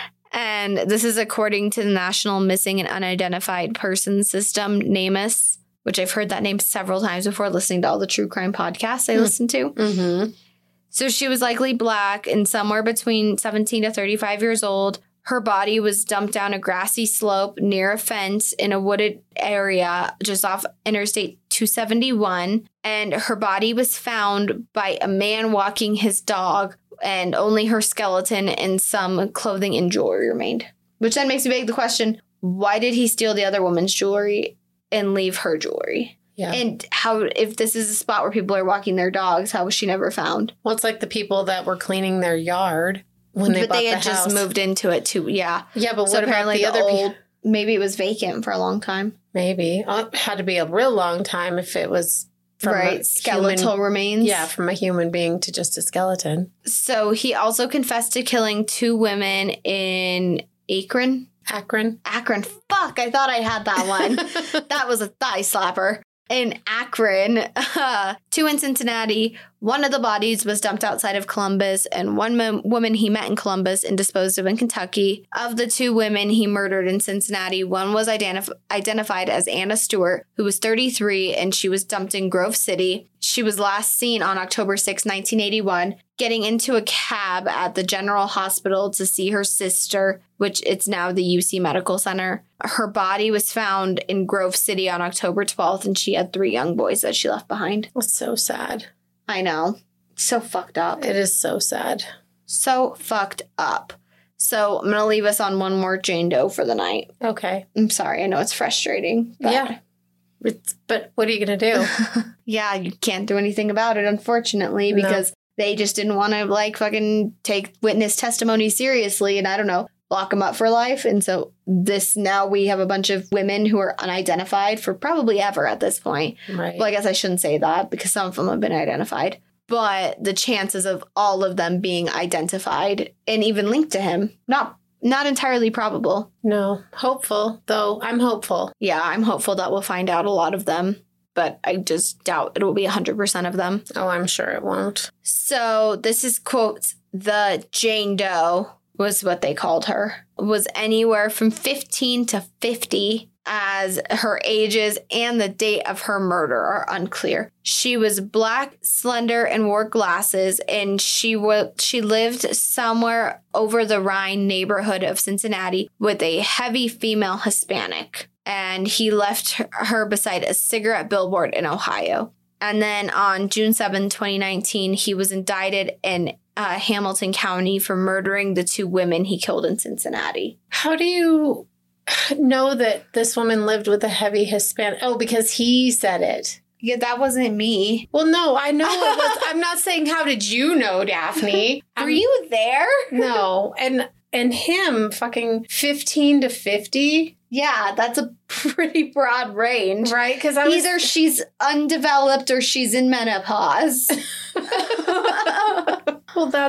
And this is according to the National Missing and Unidentified Persons System, NamUs, which I've heard that name several times before listening to all the true crime podcasts I mm. listen to. Mm-hmm. So she was likely Black and somewhere between seventeen to thirty-five years old. Her body was dumped down a grassy slope near a fence in a wooded area just off Interstate two seventy-one. And her body was found by a man walking his dog, and only her skeleton and some clothing and jewelry remained. Which then makes me beg the question, why did he steal the other woman's jewelry and leave her jewelry? Yeah. And how, if this is a spot where people are walking their dogs, how was she never found? Well, it's like the people that were cleaning their yard when they but bought they had the just house. moved into it too. Yeah. Yeah, but so what about the, the other old, people? Maybe it was vacant for a long time. Maybe. Oh, it had to be a real long time if it was from right. a skeletal human, remains. Yeah, from a human being to just a skeleton. So he also confessed to killing two women in Akron. Akron. Akron. Fuck, I thought I had that one. That was a thigh slapper. In Akron, uh, two in Cincinnati. One of the bodies was dumped outside of Columbus, and one mo- woman he met in Columbus and disposed of in Kentucky. Of the two women he murdered in Cincinnati, one was identif- identified as Anna Stewart, who was thirty-three, and she was dumped in Grove City. She was last seen on October sixth, nineteen eighty-one, getting into a cab at the General Hospital to see her sister, which it's now the U C Medical Center. Her body was found in Grove City on October twelfth, and she had three young boys that she left behind. It's so sad. I know. So fucked up. It is so sad. So fucked up. So I'm going to leave us on one more Jane Doe for the night. Okay. I'm sorry. I know it's frustrating. But yeah. It's, but what are you going to do? Yeah, you can't do anything about it, unfortunately, because no. they just didn't want to, like, fucking take witness testimony seriously. And I don't know, lock them up for life. And so this, now we have a bunch of women who are unidentified for probably ever at this point. Right. Well, I guess I shouldn't say that because some of them have been identified. But the chances of all of them being identified and even linked to him, not not entirely probable. No. Hopeful, though. I'm hopeful. Yeah, I'm hopeful that we'll find out a lot of them. But I just doubt it will be one hundred percent of them. Oh, I'm sure it won't. So this is, quotes, the Jane Doe was what they called her, was anywhere from fifteen to fifty, as her ages and the date of her murder are unclear. She was Black, slender, and wore glasses, and she w- she lived somewhere over the Rhine neighborhood of Cincinnati with a heavy female Hispanic. And he left her beside a cigarette billboard in Ohio. And then on June seventh, twenty nineteen, he was indicted in uh, Hamilton County for murdering the two women he killed in Cincinnati. How do you know that this woman lived with a heavy Hispanic? Oh, because he said it. Yeah, that wasn't me. Well, no, I know it was. I'm not saying how did you know, Daphne? Were I'm, you there? No. And and him fucking fifteen to fifty. Yeah, that's a pretty broad range. Right? Because I was... Either she's undeveloped or she's in menopause. Well, that's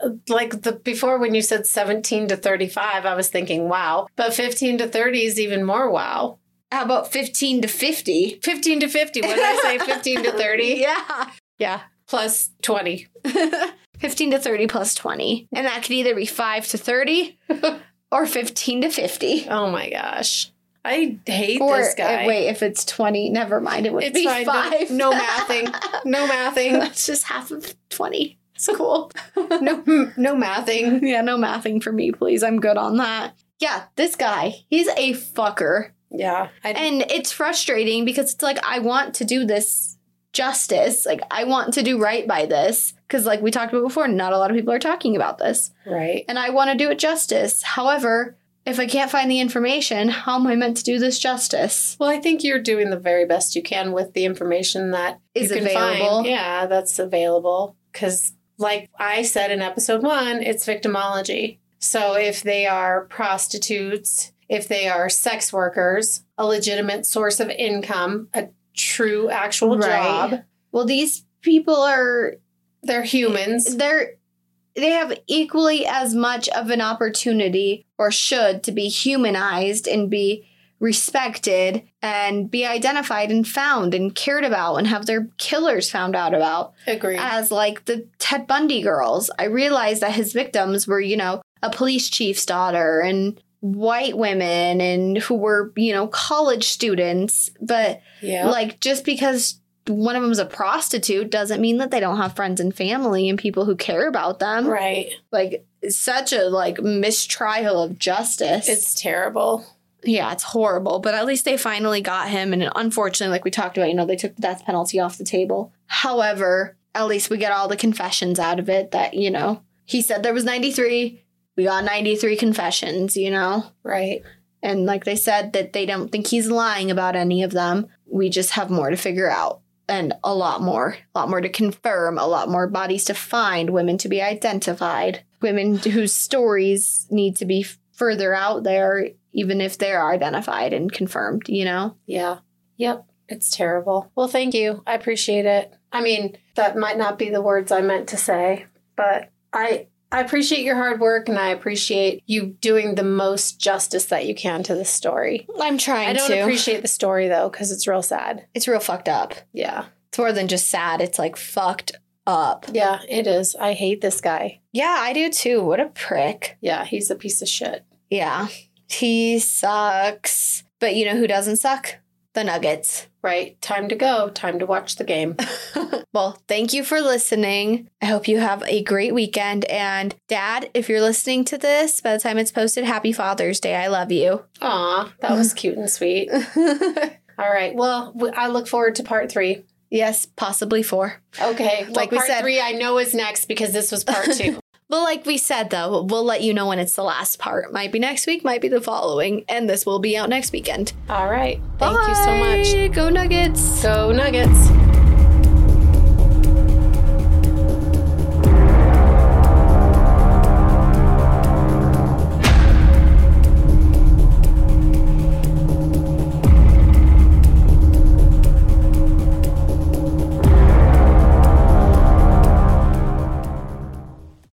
like the before when you said seventeen to thirty-five, I was thinking, wow. But fifteen to thirty is even more wow. How about fifteen to fifty? fifteen to fifty. What did I say? fifteen to thirty? Yeah. Yeah. Plus twenty. fifteen to thirty plus twenty. And that could either be five to thirty or fifteen to fifty. Oh my gosh. I hate Or, this guy. uh, wait, if it's twenty, never mind. It would It's be fine. five. No, no mathing. No mathing. That's just half of twenty. It's cool. No, no mathing. Yeah, no mathing for me, please. I'm good on that. Yeah, this guy, he's a fucker. Yeah. I, And it's frustrating because it's like, I want to do this justice. Like, I want to do right by this. Because, like we talked about before, not a lot of people are talking about this. right. And I want to do it justice. However, if I can't find the information, how am I meant to do this justice? Well, I think you're doing the very best you can with the information that Is you can available. Find. Yeah, that's available. Because, like I said in episode one, it's victimology. So if they are prostitutes, if they are sex workers, a legitimate source of income, a true actual Right. job, Well, these people are, they're humans. they're, they have equally as much of an opportunity, or should, to be humanized and be respected and be identified and found and cared about and have their killers found out about Agree. as like the Ted Bundy girls. I realized that his victims were, you know, a police chief's daughter and white women and who were, you know, college students. But yeah. like, just because one of them's a prostitute doesn't mean that they don't have friends and family and people who care about them. right. Like, it's such a like mistrial of justice. It's terrible. Yeah, it's horrible. But at least they finally got him. And unfortunately, like we talked about, you know, they took the death penalty off the table. However, at least we get all the confessions out of it that, you know, he said there was ninety-three. We got ninety-three confessions, you know. Right. And like they said, that they don't think he's lying about any of them. We just have more to figure out. And a lot more, a lot more to confirm, a lot more bodies to find, women to be identified, women whose stories need to be further out there, even if they're identified and confirmed, you know? Yeah. Yep. It's terrible. Well, thank you. I appreciate it. I mean, that might not be the words I meant to say, but I I appreciate your hard work and I appreciate you doing the most justice that you can to this story. I'm trying I don't to. appreciate the story though, because it's real sad. It's real fucked up. Yeah. It's more than just sad. It's like fucked up. Yeah, it is. I hate this guy. Yeah, I do too. What a prick. Yeah, he's a piece of shit. Yeah. He sucks. But you know who doesn't suck? The Nuggets. Right. Time to go. Time to watch the game. Well, thank you for listening. I hope you have a great weekend. And Dad, if you're listening to this, by the time it's posted, happy Father's Day. I love you. Aw, that was cute and sweet. All right. Well, w- I look forward to part three. Yes, possibly four. Okay. Well, Like we part said- three I know is next because this was part two. But like we said, though, we'll let you know when it's the last part. Might be next week, might be the following. And this will be out next weekend. All right. Thank you so much. Go Nuggets. Go Nuggets.